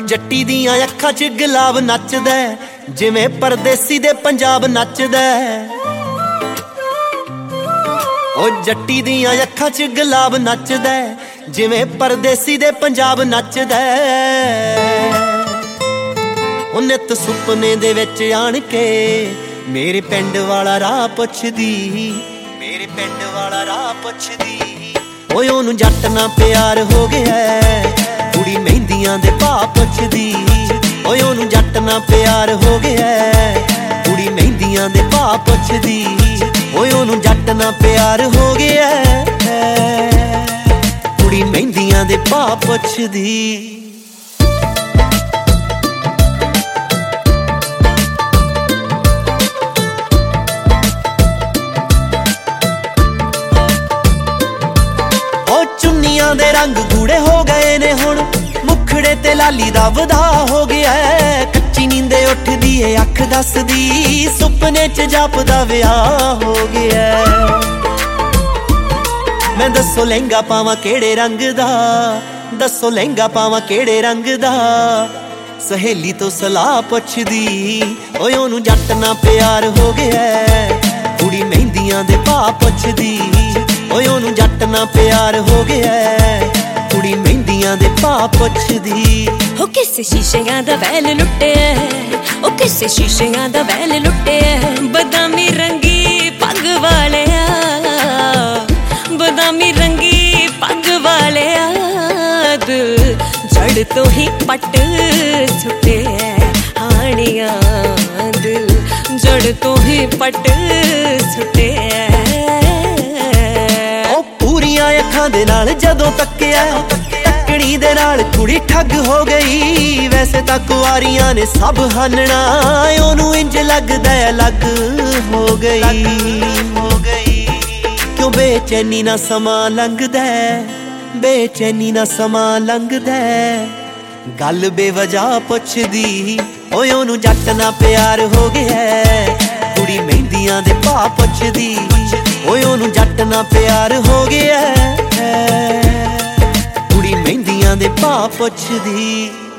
ਜੱਟੀ ਦੀਆਂ ਅੱਖਾਂ 'ਚ ਗੁਲਾਬ ਨੱਚਦਾ ਜਿਵੇਂ ਪਰਦੇਸੀ ਦੇ ਪੰਜਾਬ ਨੱਚਦਾ। ਉਹ ਜੱਟੀ ਦੀਆਂ ਅੱਖਾਂ 'ਚ ਗੁਲਾਬ ਨੱਚਦਾ ਜਿਵੇਂ ਪਰਦੇਸੀ ਦੇ ਪੰਜਾਬ ਨੱਚਦਾ। ਉਹ ਨਿੱਤ ਸੁਪਨੇ ਦੇ ਵਿੱਚ ਆਣ ਕੇ ਮੇਰੇ ਪਿੰਡ ਵਾਲਾ ਰਾਹ ਪੁੱਛਦੀ, ਮੇਰੇ ਪਿੰਡ ਵਾਲਾ ਰਾਹ ਪੁੱਛਦੀ। ਓਏ ਉਹਨੂੰ ਜੱਟ ਨਾਲ ਪਿਆਰ ਹੋ ਗਿਆ, ਕੁੜੀ ਮਹਿੰਦੀਆਂ ਦੇ ਭਾਅ ਪੁੱਛਦੀ। ਓਏ ਉਹਨੂੰ ਜੱਟ ਨਾਲ ਪਿਆਰ ਹੋ ਗਿਆ, ਕੁੜੀ ਮਹਿੰਦੀਆਂ ਦੇ ਭਾਅ ਪੁੱਛਦੀ। ਓਏ ਉਹਨੂੰ ਜੱਟ ਨਾਲ ਪਿਆਰ ਹੋ ਗਿਆ, ਕੁੜੀ ਮਹਿੰਦੀਆਂ ਦੇ ਭਾਅ ਪੁੱਛਦੀ। ਚੁੰਨੀਆਂ ਦੇ ਰੰਗ ਗੂੜੇ ਹੋ ਗਏ ਨੇ ਹੁਣ, ਮੁਖੜੇ ਤੇ ਲਾਲੀ ਦਾ ਵਧਾ ਹੋ ਗਿਆ। ਕੱਚੀ ਨੀਂਦੇ ਉੱਠਦੀ ਏ ਅੱਖ ਦੱਸਦੀ, ਸੁਪਨੇ 'ਚ ਜਾਪਦਾ ਵਿਆਹ ਹੋ ਗਿਆ। ਮੈਂ ਦੱਸੋ ਲਹਿੰਗਾ ਪਾਵਾਂ ਕਿਹੜੇ ਰੰਗ ਦਾ, ਦੱਸੋ ਲਹਿੰਗਾ ਪਾਵਾਂ ਕਿਹੜੇ ਰੰਗ ਦਾ। ਸਹੇਲੀ ਤੋਂ ਸਲਾਹ ਪੁੱਛਦੀ, ਓਏ ਉਹਨੂੰ ਜੱਟ ਨਾਲ ਪਿਆਰ ਹੋ ਗਿਆ, ਕੁੜੀ ਮਹਿੰਦੀਆਂ ਦੇ ਭਾਅ ਪੁੱਛਦੀ। ਓਏ ਉਹਨੂੰ ਜੱਟ ਨਾਲ ਪਿਆਰ ਹੋ ਗਿਆ, ਕੁੜੀ ਮਹਿੰਦੀਆਂ ਦੇ ਭਾਅ ਪੁੱਛਦੀ। ਹੋ ਕਿਸੇ ਸ਼ੀਸ਼ਿਆਂ ਦਾ ਵੈਲ ਲੁੱਟਿਆ, ਉਹ ਕਿਸੇ ਸ਼ੀਸ਼ਿਆਂ ਦਾ ਵੈਲ ਲੁੱਟਿਆ। ਬਦਾਮੀ ਰੰਗੀ ਪੱਗ ਵਾਲਿਆ, ਬਦਾਮੀ ਰੰਗੀ ਪੱਗ ਵਾਲਿਆ। ਦਿਲ ਜੜ ਤੋਂ ਹੀ ਪੱਟ ਸੁੱਟਿਆ ਹਾਣੀਆਂ, ਦਿਲ ਜੜ ਤੋਂ ਹੀ ਪੱਟ ਸੁੱਟਿਆ। ਅੱਖਾਂ ਦੇ ਨਾਲ ਜਦੋਂ ਤੱਕਿਆ, ਤੱਕਣੀ ਦੇ ਨਾਲ ਕੁੜੀ ਠੱਗ ਹੋ ਗਈ। ਵੈਸੇ ਤਾਂ ਕੁਆਰੀਆਂ ਨੇ ਸਭ ਹਾਨਣਾ, ਉਹਨੂੰ ਇੰਜ ਲੱਗਦਾ ਅਲੱਗ ਹੋ ਗਈ। ਕਿਉਂ ਬੇਚੈਨੀ ਨਾ ਸਮਾਂ ਲੰਘਦਾ, ਬੇਚੈਨੀ ਨਾ ਸਮਾਂ ਲੰਘਦਾ। ਗੱਲ ਬੇਵਜ੍ਹਾ ਪੁੱਛਦੀ, ਓਏ ਉਹਨੂੰ ਜੱਟ ਨਾਲ ਪਿਆਰ ਹੋ ਗਿਆ, ਕੁੜੀ ਮਹਿੰਦੀਆਂ ਦੇ ਭਾਅ ਪੁੱਛਦੀ। ਓਏ ਉਹਨੂੰ ਜੱਟ ਨਾਲ ਪਿਆਰ ਹੋ ਗਿਆ, ਕੁੜੀ ਮਹਿੰਦੀਆਂ ਦੇ ਭਾਅ ਪੁੱਛਦੀ।